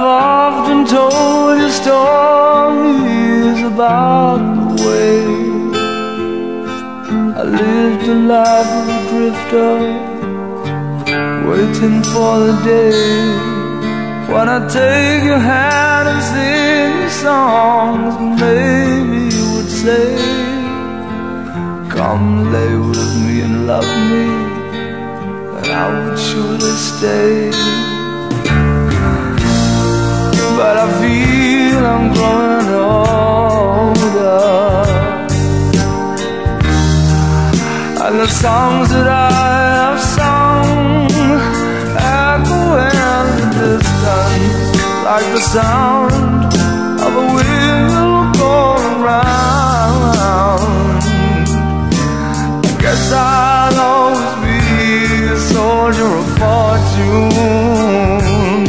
often told you stories about the way I lived a life of a drifter, waiting for the day when I take your hand and sing you songs. Maybe you would say, come lay with me and love me, and I would surely stay. But I feel I'm growing older, and the songs that I have sung echo in the distance, like the sound of a wheel going round. I guess I'll always be a soldier of fortune.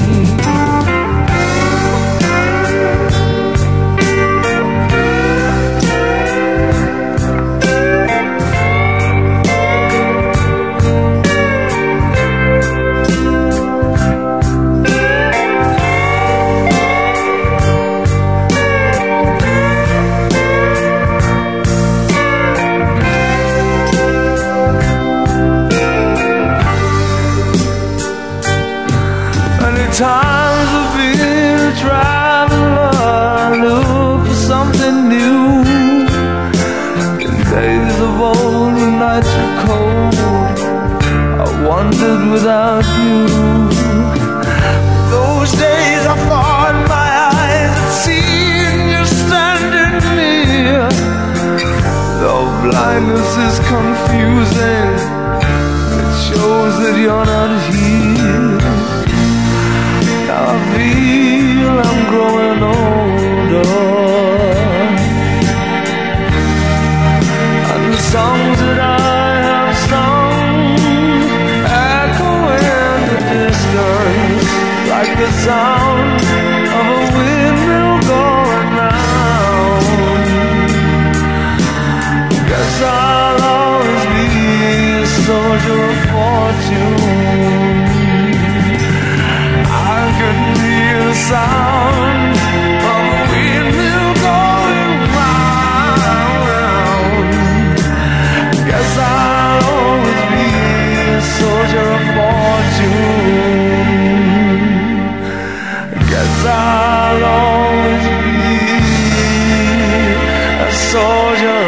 Times of being a traveler, look for something new. In days of old, when nights were cold, I wandered without you. Those days I thought my eyes had seen you standing near. Though blindness is confusing, it shows that you're not here. I feel I'm growing older, and the songs that I have sung echo in the distance, like the sound of a windmill going round. Guess I'll always be a soldier of fortune. The sound of a windmill going round. Guess I'll always be a soldier of fortune. Guess I'll always be a soldier